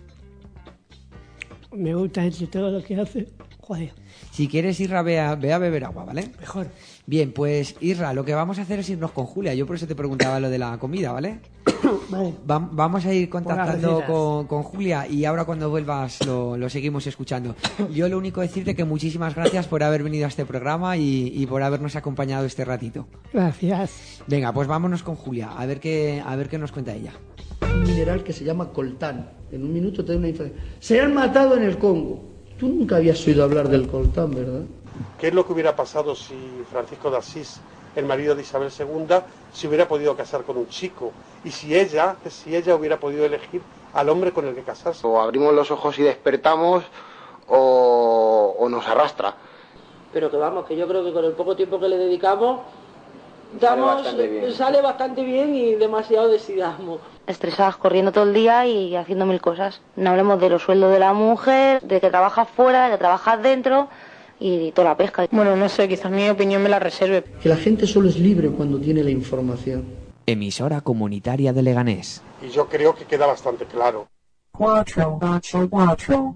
Speaker 3: me gusta entre todo lo que hacen. Joder,
Speaker 2: Si quieres, Irra, ve a, ve a beber agua, ¿vale?
Speaker 3: mejor.
Speaker 2: Bien, pues Irra, lo que vamos a hacer es irnos con Julia. Yo por eso te preguntaba lo de la comida, ¿vale?
Speaker 3: Vale.
Speaker 2: Va- vamos a ir contactando
Speaker 3: recetas.
Speaker 2: con, con Julia, y ahora cuando vuelvas lo, lo seguimos escuchando. Yo lo único decirte que muchísimas gracias por haber venido a este programa y, y por habernos acompañado este ratito.
Speaker 3: Gracias.
Speaker 2: Venga, pues vámonos con Julia, a ver qué, a ver qué nos cuenta ella.
Speaker 4: Un mineral que se llama coltán. En un minuto te doy una información. Se han matado en el Congo. Tú nunca habías oído hablar del coltán, ¿verdad?
Speaker 5: ¿Qué es lo que hubiera pasado si Francisco de Asís, el marido de Isabel segunda, se hubiera podido casar con un chico? Y si ella, si ella hubiera podido elegir al hombre con el que casarse.
Speaker 6: O abrimos los ojos y despertamos, o, o nos arrastra.
Speaker 7: Pero que vamos, que yo creo que con el poco tiempo que le dedicamos, damos,
Speaker 6: bastante bien.
Speaker 7: sale bastante bien y demasiado decidamos.
Speaker 8: Estresadas, corriendo todo el día y haciendo mil cosas. No hablemos de los sueldos de la mujer, de que trabajas fuera, de que trabajas dentro y toda la pesca.
Speaker 9: Bueno, no sé, quizás mi opinión me la reserve.
Speaker 4: Que la gente solo es libre cuando tiene la información.
Speaker 2: Emisora comunitaria de Leganés.
Speaker 5: Y yo creo que queda bastante claro.
Speaker 1: Cuatro, ocho, cuatro.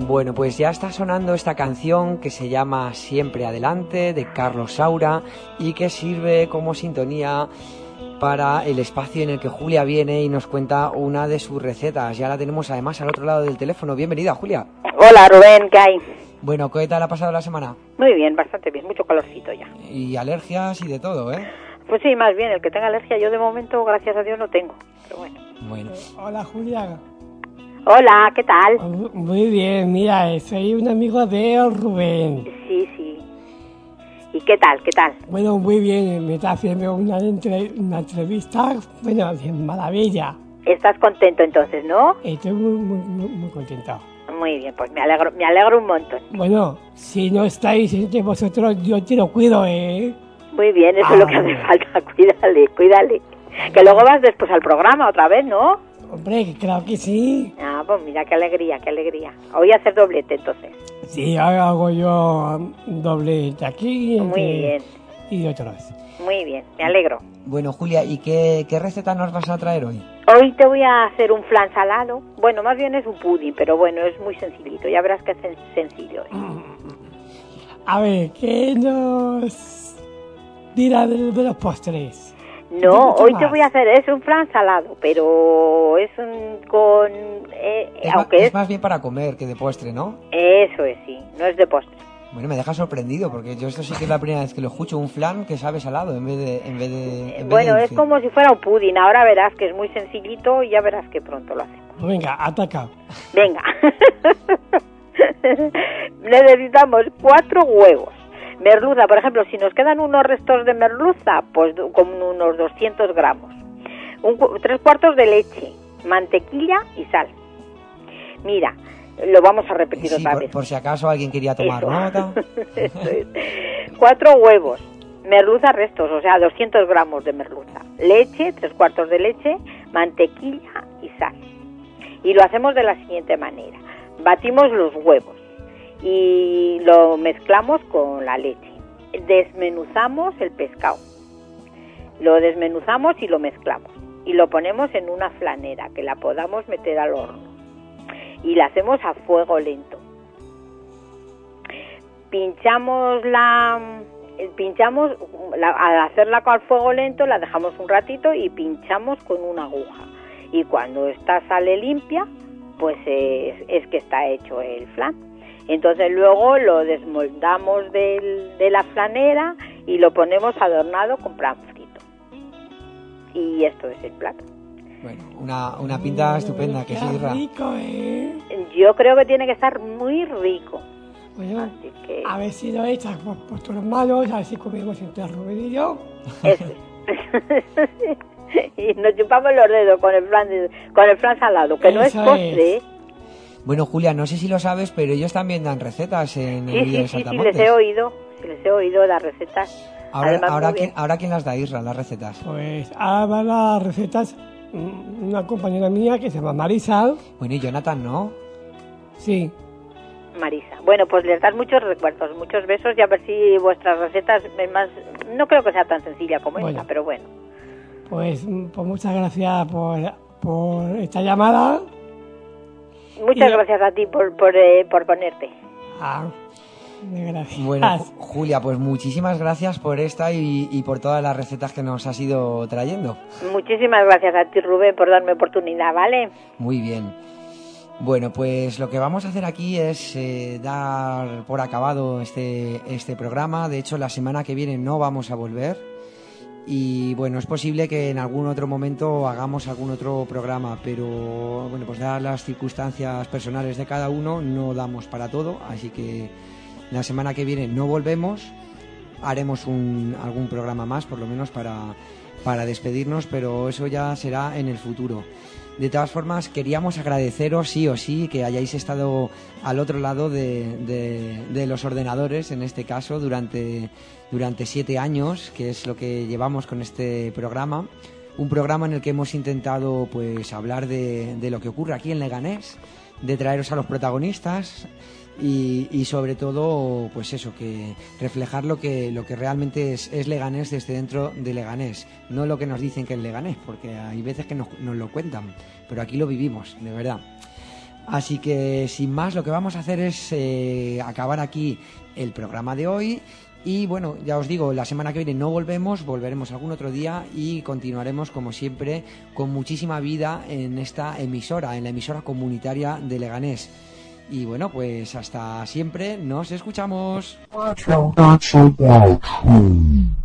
Speaker 2: Bueno, pues ya está sonando esta canción que se llama Siempre Adelante, de Carlos Saura, y que sirve como sintonía para el espacio en el que Julia viene y nos cuenta una de sus recetas. Ya la tenemos además al otro lado del teléfono. Bienvenida, Julia.
Speaker 10: Hola, Rubén, ¿qué hay?
Speaker 2: Bueno, ¿qué tal ha pasado la semana?
Speaker 10: Muy bien, bastante bien, mucho calorcito ya.
Speaker 2: Y alergias y de todo, ¿eh?
Speaker 10: Pues sí, más bien, el que tenga alergia, yo de momento, gracias a Dios, no tengo, pero bueno.
Speaker 2: Bueno.
Speaker 3: Hola, Julia.
Speaker 10: Hola, ¿qué tal?
Speaker 3: Muy bien, mira, soy un amigo de Rubén.
Speaker 10: Sí, sí. ¿Y qué tal, qué tal?
Speaker 3: Bueno, muy bien, me está haciendo una, entre, una entrevista, bueno, de maravilla.
Speaker 10: ¿Estás contento entonces, no?
Speaker 3: Estoy muy, muy, muy, muy contento.
Speaker 10: Muy bien, pues me alegro, me alegro un montón.
Speaker 3: Bueno, si no estáis entre vosotros, yo te lo cuido, ¿eh?
Speaker 10: Muy bien, eso
Speaker 3: ah,
Speaker 10: es lo que hace falta, cuídale, cuídale. Que luego vas después al programa otra vez, ¿no?
Speaker 3: Hombre, claro que sí.
Speaker 10: Ah, pues mira, qué alegría, qué alegría. Hoy hacer doblete, entonces.
Speaker 3: Sí, hago yo doblete aquí y,
Speaker 10: Muy bien.
Speaker 3: y otros.
Speaker 10: Muy bien, me alegro.
Speaker 2: Bueno, Julia, ¿y qué, qué receta nos vas a traer hoy?
Speaker 10: Hoy te voy a hacer un flan salado. Bueno, más bien es un pudding, pero bueno, es muy sencillito. Ya verás que es sencillo. ¿eh?
Speaker 3: A ver, ¿qué nos dirá de, de los postres?
Speaker 10: No, hoy te voy a hacer, es un flan salado, pero es un con... Eh,
Speaker 2: es,
Speaker 10: aunque
Speaker 2: más,
Speaker 10: es,
Speaker 2: es más bien para comer que de postre, ¿no?
Speaker 10: Eso es, sí, no es de postre.
Speaker 2: Bueno, me deja sorprendido, porque yo esto sí que es la primera vez que lo escucho, un flan que sabe salado en vez de... En vez de en
Speaker 10: bueno,
Speaker 2: vez de
Speaker 10: es como si fuera un pudding, ahora verás que es muy sencillito y ya verás que pronto lo hacemos.
Speaker 3: Venga, ataca.
Speaker 10: Venga. Necesitamos cuatro huevos. Merluza, por ejemplo, si nos quedan unos restos de merluza, pues con unos doscientos gramos. Un, tres cuartos de leche, mantequilla y sal. Mira, lo vamos a repetir
Speaker 2: sí,
Speaker 10: otra
Speaker 2: por,
Speaker 10: vez.
Speaker 2: Por si acaso alguien quería tomar
Speaker 10: Eso.
Speaker 2: nota.
Speaker 10: Eso es. Cuatro huevos, merluza restos, o sea, doscientos gramos de merluza. Leche, tres cuartos de leche, mantequilla y sal. Y lo hacemos de la siguiente manera. Batimos los huevos y lo mezclamos con la leche. Desmenuzamos el pescado. Lo desmenuzamos y lo mezclamos. Y lo ponemos en una flanera que la podamos meter al horno. Y la hacemos a fuego lento. Pinchamos la... Pinchamos, la, al hacerla al fuego lento, la dejamos un ratito y pinchamos con una aguja. Y cuando esta sale limpia, pues es, es que está hecho el flan. Entonces luego lo desmoldamos del, de la flanera y lo ponemos adornado con pan frito. Y esto es el plato.
Speaker 2: Bueno, una, una pinta estupenda, que sí, Ra.
Speaker 3: rico, ¿eh?
Speaker 10: Yo creo que tiene que estar muy rico.
Speaker 3: Bueno,
Speaker 10: así que...
Speaker 3: a ver si lo echas por, por tus manos, a ver si comemos entre Rubén y yo.
Speaker 10: Eso es. Y nos chupamos los dedos con el flan, de, con el flan salado, que no es postre, ¿eh?
Speaker 2: Bueno, Julia, no sé si lo sabes, pero ellos también dan recetas en el
Speaker 10: sí,
Speaker 2: vídeo
Speaker 10: sí,
Speaker 2: de
Speaker 10: sí,
Speaker 2: Saltamontes.
Speaker 10: sí, les he oído, sí, les he oído las recetas.
Speaker 2: Ahora,
Speaker 10: Además,
Speaker 2: ahora,
Speaker 10: muy
Speaker 2: ¿quién,
Speaker 10: bien.
Speaker 2: ahora ¿quién las da, Isra, las recetas?
Speaker 3: Pues ahora van las recetas una compañera mía que se llama Marisa.
Speaker 2: Bueno, y Jonathan, ¿no?
Speaker 3: Sí.
Speaker 10: Marisa. Bueno, pues les das muchos recuerdos, muchos besos y a ver si vuestras recetas es más... No creo que sea tan sencilla como
Speaker 3: Bueno.
Speaker 10: esta, pero bueno.
Speaker 3: Pues, pues muchas gracias por, por esta llamada.
Speaker 10: Muchas
Speaker 3: Y-
Speaker 10: gracias a ti por, por, eh, por ponerte.
Speaker 3: Ah, gracias.
Speaker 2: Bueno, Ju- Julia, pues muchísimas gracias por esta y, y por todas las recetas que nos has ido trayendo.
Speaker 10: Muchísimas gracias a ti, Rubén, por darme oportunidad, ¿vale?
Speaker 2: Muy bien. Bueno, pues lo que vamos a hacer aquí es eh, dar por acabado este, este programa. De hecho, la semana que viene no vamos a volver. Y bueno, es posible que en algún otro momento hagamos algún otro programa, pero bueno, pues dadas las circunstancias personales de cada uno, no damos para todo. Así que la semana que viene no volvemos. Haremos un, algún programa más, por lo menos para, para despedirnos, pero eso ya será en el futuro. De todas formas, queríamos agradeceros sí o sí que hayáis estado al otro lado de, de, de los ordenadores, en este caso, durante, durante siete años, que es lo que llevamos con este programa. Un programa en el que hemos intentado pues hablar de, de lo que ocurre aquí en Leganés, de traeros a los protagonistas y, y sobre todo, pues eso, que reflejar lo que, lo que realmente es, es Leganés desde dentro de Leganés, no lo que nos dicen que es Leganés, porque hay veces que nos, nos lo cuentan, pero aquí lo vivimos, de verdad. Así que sin más, lo que vamos a hacer es eh, acabar aquí el programa de hoy. Y bueno, ya os digo, la semana que viene no volvemos, volveremos algún otro día y continuaremos como siempre con muchísima vida en esta emisora, en la emisora comunitaria de Leganés. Y bueno, pues hasta siempre, nos escuchamos.
Speaker 1: Cuatro, ocho, cuatro.